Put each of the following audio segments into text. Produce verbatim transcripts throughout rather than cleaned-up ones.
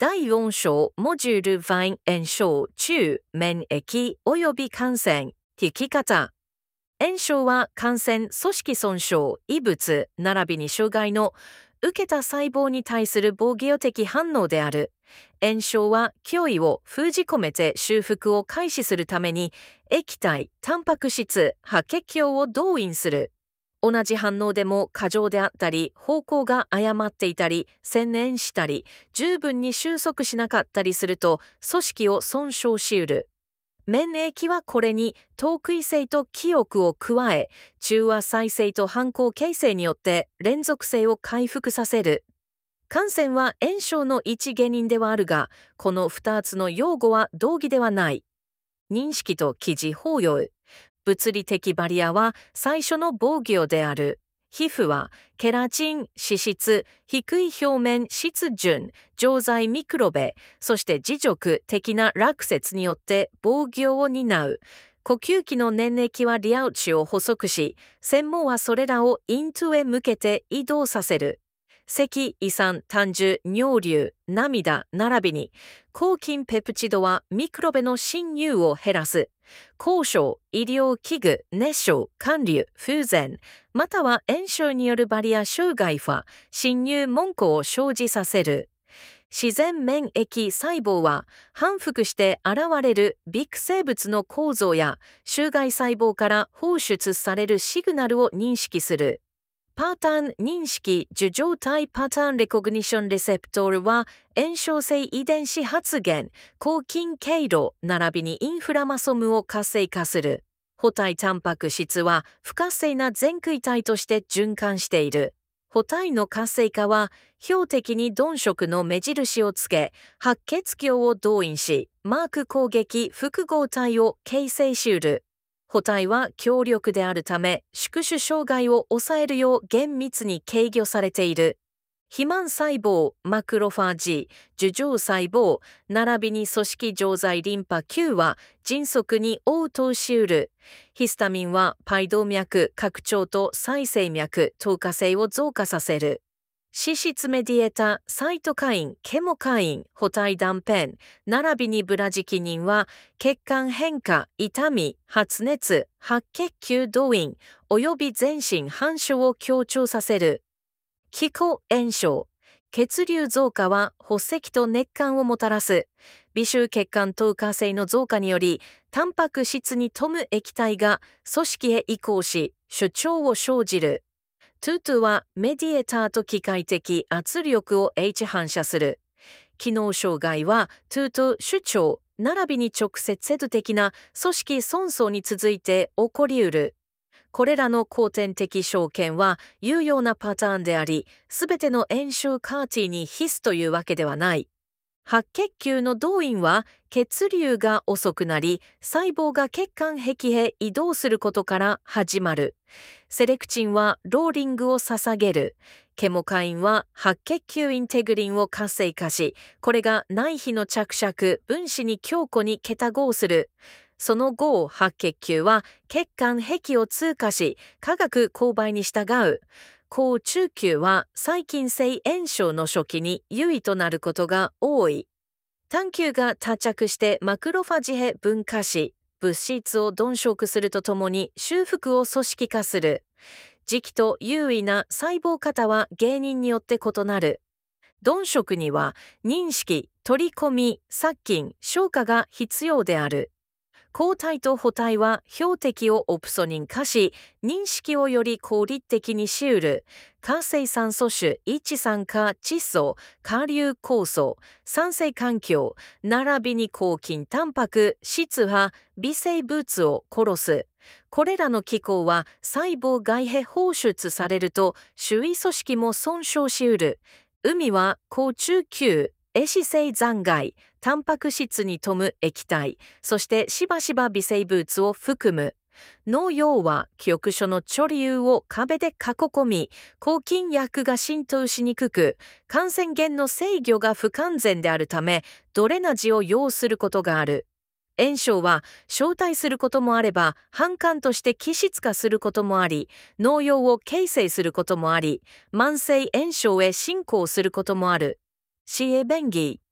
だいよん章モジュールフ炎症中免疫及び感染聞き方。炎症は感染、組織損傷、異物並びに障害の受けた細胞に対する防御的反応である。炎症は脅威を封じ込めて修復を開始するために液体、タンパク質、白血球を動員する。同じ反応でも過剰であったり、方向が誤っていたり、専念したり、十分に収束しなかったりすると、組織を損傷しうる。免疫はこれに特異性と記憶を加え、中和再生と反抗形成によって連続性を回復させる。感染は炎症の一原因ではあるが、この二つの用語は同義ではない。認識と記事包容。物理的バリアは最初の防御である。皮膚はケラチン、脂質、低い表面湿潤、常在ミクロベ、そして持続的な落雪によって防御を担う。呼吸器の粘液はリアウチを補足し、繊毛はそれらをイントゥへ向けて移動させる。咳、胃酸、胆汁、尿流、涙、並びに、抗菌ペプチドはミクロベの侵入を減らす。高症、医療器具、熱傷、寒流、風前、または炎症によるバリア障害は侵入文句を生じさせる。自然免疫細胞は反復して現れる微生物の構造や周害細胞から放出されるシグナルを認識する。パターン認識受状態パターンレコグニションレセプトールは炎症性遺伝子発現、抗菌経路並びにインフラマソムを活性化する。補体タンパク質は不活性な全区体として循環している。補体の活性化は標的に鈍色の目印をつけ、白血球を動員し、マーク攻撃複合体を形成しうる。補体は強力であるため、宿主障害を抑えるよう厳密に制御されている。肥満細胞、マクロファージ、樹状細胞、並びに組織常在リンパ球は迅速に応答しうる。ヒスタミンは肺動脈、拡張と再生脈、透過性を増加させる。脂質メディエータ、サイトカイン、ケモカイン、補体断片、並びにブラジキニンは血管変化、痛み、発熱、白血球動員、及び全身反射を強調させる。気候炎症、血流増加は発石と熱感をもたらす。微臭血管透過性の増加により、タンパク質に富む液体が組織へ移行し、主張を生じる。トゥートゥはメディエーターと機械的圧力を H 反射する。機能障害はトゥートゥ主張並びに直接セド的な組織損傷に続いて起こりうる。これらの後天的証券は有用なパターンであり、すべての炎症カーティに必須というわけではない。白血球の動員は血流が遅くなり、細胞が血管壁へ移動することから始まる。セレクチンはローリングを捧げる。ケモカインは白血球インテグリンを活性化し、これが内皮の着色、分子に強固に結合する。その後、白血球は血管壁を通過し、化学勾配に従う。高中球は細菌性炎症の初期に優位となることが多い。単球が多着してマクロファジへ分化し、物質を鈍色するとともに修復を組織化する。時期と優位な細胞型は原因によって異なる。鈍色には認識、取り込み、殺菌、消化が必要である。抗体と補体は標的をオプソニン化し、認識をより効率的にしうる。活性酸素種、一酸化窒素、下流酵素、酸性環境、並びに抗菌タンパク、質波、微生物を殺す。これらの機構は細胞外へ放出されると、周囲組織も損傷しうる。海は高中球、壊死性残骸、タンパク質に富む液体、そしてしばしば微生物を含む。農用は記憶書の貯留を壁で囲み、抗菌薬が浸透しにくく、感染源の制御が不完全であるため、ドレナジを要することがある。炎症は招待することもあれば、反感として気質化することもあり、農用を形成することもあり、慢性炎症へ進行することもある。シエベンギー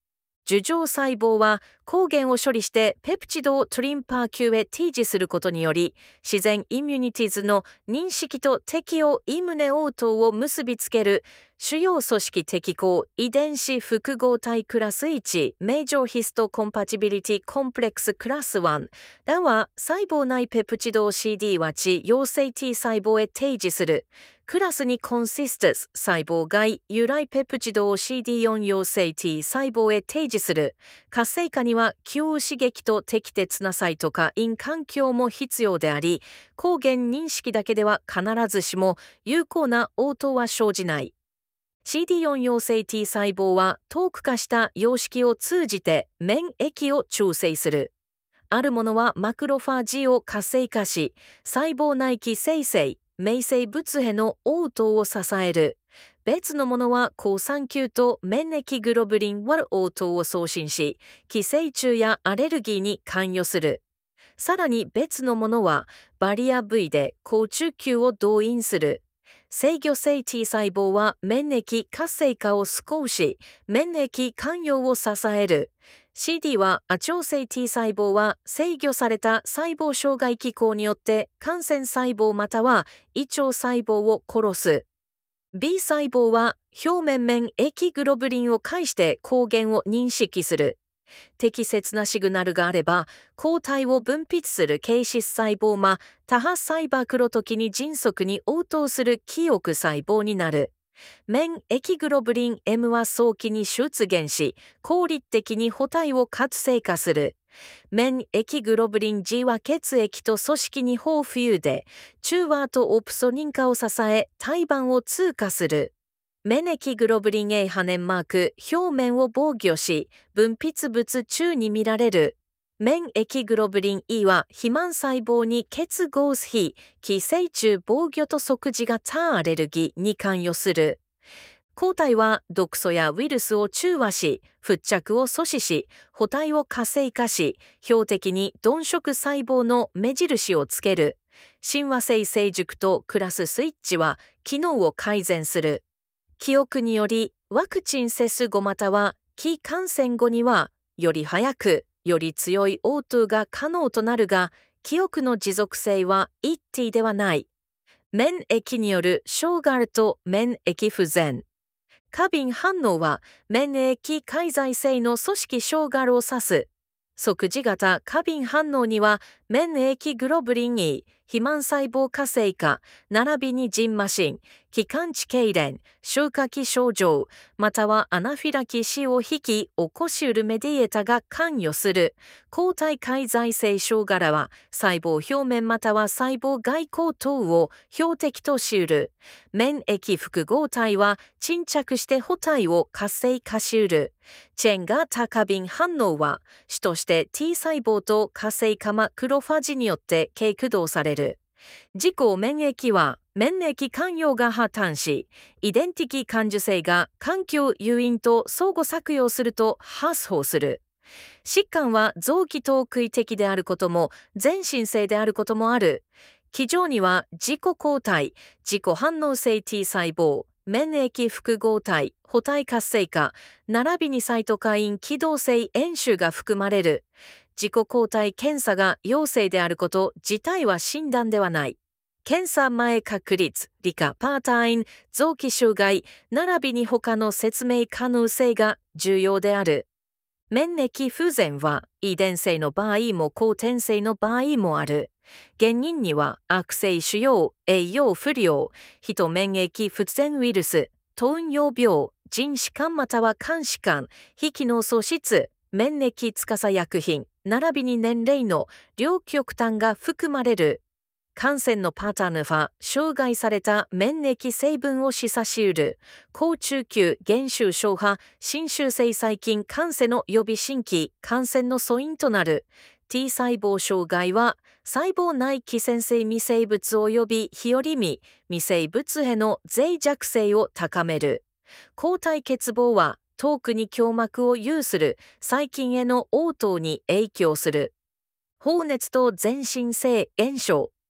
樹状細胞は抗原を処理してペプチドをトリンパー球へ提示することにより、自然イミュニティズの認識と適応イムネ応答を結びつける主要組織適合遺伝子複合体クラスいちメジャーヒストコンパチビリティコンプレックスクラスいちらは細胞内ペプチドを シーディー はち陽性 T 細胞へ提示する。クラスにコンシスタス細胞外由来ペプチドを シーディーよん 陽性 T 細胞へ提示する。活性化には強刺激と適切なサイトカイン環境も必要であり、抗原認識だけでは必ずしも有効な応答は生じない。シーディーよん 陽性 T 細胞はトーク化した様式を通じて免疫を調整する。あるものはマクロファージを活性化し、細胞内基生成、命生物への応答を支える。別のものは抗酸球と免疫グロブリンワル応答を送信し、寄生虫やアレルギーに関与する。さらに別のものはバリア部位で抗中球を動員する。制御性 T 細胞は免疫活性化を少し、免疫関与を支える。シーディー は亜調性 T 細胞は制御された細胞障害機構によって感染細胞または胃腸細胞を殺す。B 細胞は表面免疫グロブリンを介して抗原を認識する。適切なシグナルがあれば、抗体を分泌する形質細胞ま、多発細胞黒時に迅速に応答する記憶細胞になる。免疫グロブリン M は早期に出現し、効率的に補体を活性化する。免疫グロブリン G は血液と組織に豊富で、中和とオプソニン化を支え、胎盤を通過する。免疫グロブリン A 波粘マーク表面を防御し、分泌物中に見られる。免疫グロブリン E は肥満細胞に結合比、寄生虫防御と即時型アレルギーに関与する。抗体は毒素やウイルスを中和し、付着を阻止し、補体を活性化し、標的に鈍色細胞の目印をつける。親和性成熟とクラススイッチは機能を改善する。記憶により、ワクチン接種後または非感染後には、より早く、より強い応答が可能となるが、記憶の持続性は一定ではない。免疫による障害と免疫不全。過敏反応は免疫介在性の組織障害を指す。即時型過敏反応には免疫グロブリン E、肥満細胞活性化、並びにジンマシン、気管支痙攣、消化器症状、またはアナフィラキシーを引き起こしうるメディエータが関与する。抗体介在性障害は細胞表面または細胞外構等を標的としうる。免疫複合体は沈着して補体を活性化しうる。チェン型過敏反応は主として T 細胞と活性化マクロファジによって継駆動される。自己免疫は免疫関与が破綻し、遺伝的感受性が環境誘因と相互作用すると発放する。疾患は臓器等区的であることも全身性であることもある。基上には自己抗体、自己反応性 T 細胞、免疫複合体、補体活性化、並びにサイトカイン機動性炎種が含まれる。自己抗体検査が陽性であること自体は診断ではない。検査前確率、理科パータイン、臓器障害、並びに他の説明可能性が重要である。免疫不全は遺伝性の場合も後天性の場合もある。原因には悪性腫瘍、栄養不良、人免疫不全ウイルス、糖尿病、腎疾患または肝疾患、非機能喪失、免疫司薬品、並びに年齢の両極端が含まれる。感染のパターンは障害された免疫成分を示唆しうる。高中級減収消波、侵襲性細菌感染の予備新規感染の素因となる。T 細胞障害は細胞内寄生性微生物及び日和見、微生物への脆弱性を高める。抗体欠乏は遠くに胸膜を有する細菌への応答に影響する。放熱と全身性炎症。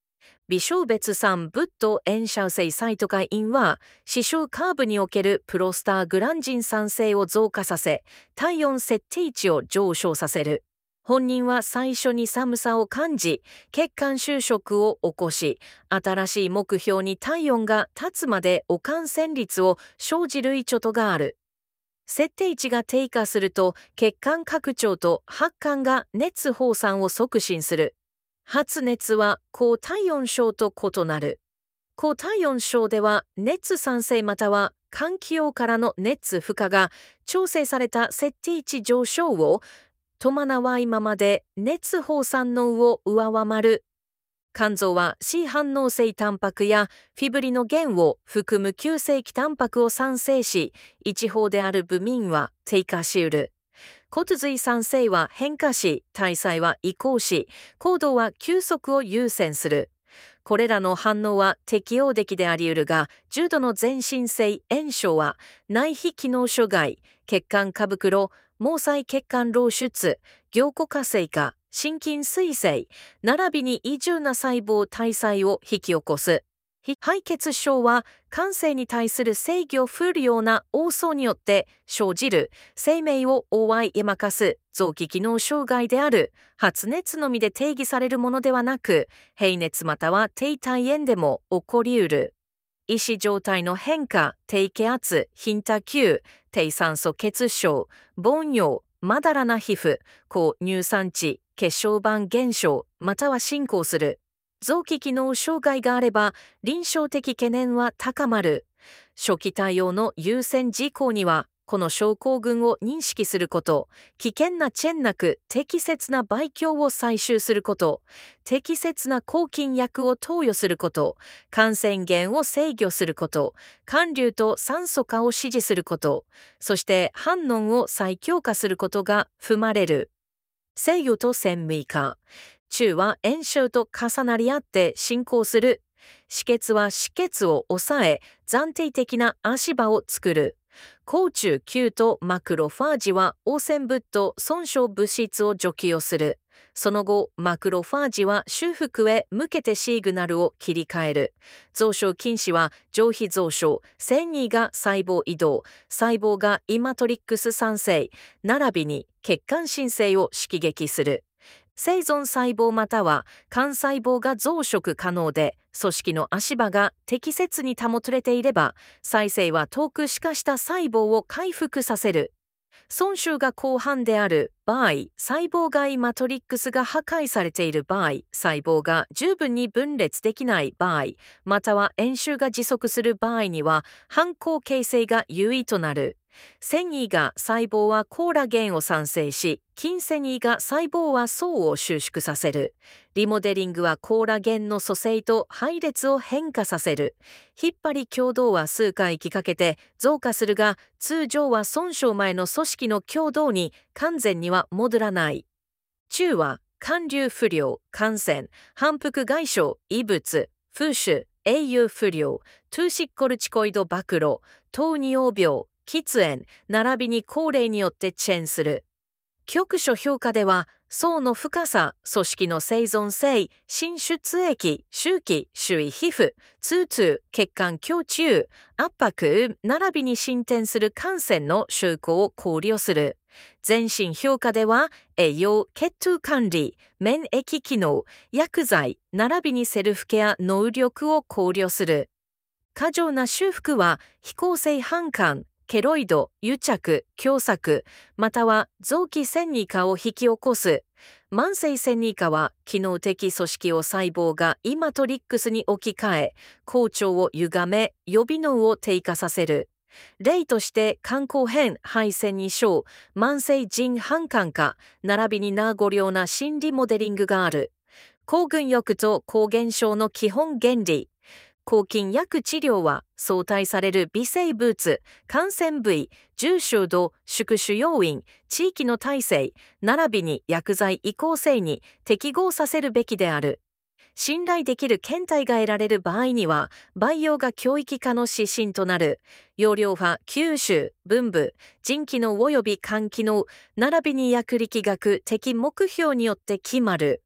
微小別散仏と炎症性サイトカインは、視床カーブにおけるプロスターグランジン酸性を増加させ、体温設定値を上昇させる。本人は最初に寒さを感じ、血管収縮を起こし、新しい目標に体温が立つまで悪感染率を生じる著とがある。設定値が低下すると、血管拡張と発汗が熱放散を促進する。発熱は高体温症と異なる。高体温症では熱産生または環境からの熱負荷が調整された設定値上昇を伴わいままで熱放散能を上回る。肝臓は C 反応性タンパクやフィブリノゲンを含む急性期タンパクを産生し、一方であるブミンは低下しうる。骨髄産生は変化し、体細は移行し、行動は休息を優先する。これらの反応は適応的であり得るが、重度の全身性炎症は内皮機能障害、血管下袋、毛細血管漏出、凝固活性化、心筋水性、並びに異常な細胞体細を引き起こす。敗血症は感性に対する制御不良な応答によって生じる生命を覆いまかす臓器機能障害である。発熱のみで定義されるものではなく、平熱または低体炎でも起こりうる。意思状態の変化、低気圧、貧多球、低酸素血症、凡尿、まだらな皮膚、高乳酸値、血小板減少、または進行する。臓器機能障害があれば臨床的懸念は高まる。初期対応の優先事項には、この症候群を認識すること、危険なチェンなく適切な培養を採集すること、適切な抗菌薬を投与すること、感染源を制御すること、寒流と酸素化を指示すること、そして反応を再強化することが踏まれる。制御と鮮明化。中は炎症と重なり合って進行する。止血は止血を抑え、暫定的な足場を作る。高中球とマクロファージは汚染物と損傷物質を除去する。その後、マクロファージは修復へ向けてシグナルを切り替える。増殖禁止は上皮増殖、線維が細胞移動、細胞がイマトリックス産生、並びに血管新生を刺激する。生存細胞または幹細胞が増殖可能で、組織の足場が適切に保たれていれば、再生は遠くしかした細胞を回復させる。損傷が広範である場合、細胞外マトリックスが破壊されている場合、細胞が十分に分裂できない場合、または炎症が持続する場合には、反抗形成が優位となる。線維が細胞はコーラゲンを産生し、筋線維が細胞は層を収縮させる。リモデリングはコーラゲンの組成と配列を変化させる。引っ張り強度は数回期かけて増加するが、通常は損傷前の組織の強度に完全には戻らない。中は寒流不良、感染、反復外傷、異物、風臭、栄養不良、トゥーシッコルチコイド暴露、糖尿病、喫煙、並びに高齢によって遅延する。局所評価では、層の深さ、組織の生存性、浸出液、周期、周囲皮膚、痛痛、血管胸中、圧迫、並びに進展する感染の進行を考慮する。全身評価では、栄養、血糖管理、免疫機能、薬剤、並びにセルフケア能力を考慮する。過剰な修復は、非構成反感、ケロイド、癒着、狭窄、または臓器線維化を引き起こす。慢性線維化は、機能的組織を細胞がイマトリックスに置き換え、構造を歪め、予備能を低下させる。例として、肝硬変、肺線維症、慢性腎反感化、並びに名残量な心理モデリングがある。抗群欲と抗原症の基本原理。抗菌薬治療は相対される微生物、感染部位、重症度、宿主要因、地域の体制、並びに薬剤移行性に適合させるべきである。信頼できる検体が得られる場合には、培養が教育化の指針となる。容量派、吸収、分布、腎機能及び肝機能、並びに薬力学的目標によって決まる。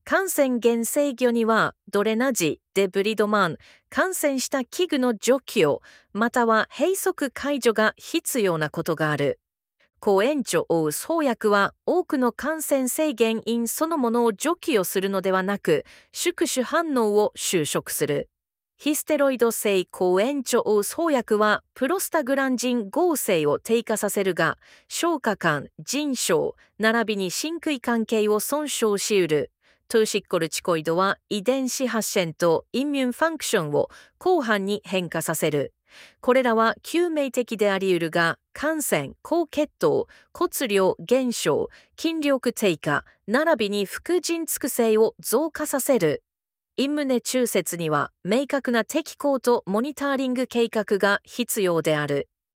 感染源制御にはドレナジ、デブリドマン、感染した器具の除去、または閉塞解除が必要なことがある。抗炎症を打つ創薬は多くの感染性原因そのものを除去するのではなく、宿主反応を収縮する。ヒステロイド性抗炎症を打つ創薬はプロスタグランジン合成を低下させるが、消化管、腎症、並びに真空関係を損傷しうる。トゥーシッコルチコイドは遺伝子発現とイミュンファンクションを広範に変化させる。これらは救命的であり得るが、感染、高血糖、骨量減少、筋力低下、並びに副腎蓄性を増加させる。イムネ中節には明確な適項とモニターリング計画が必要である。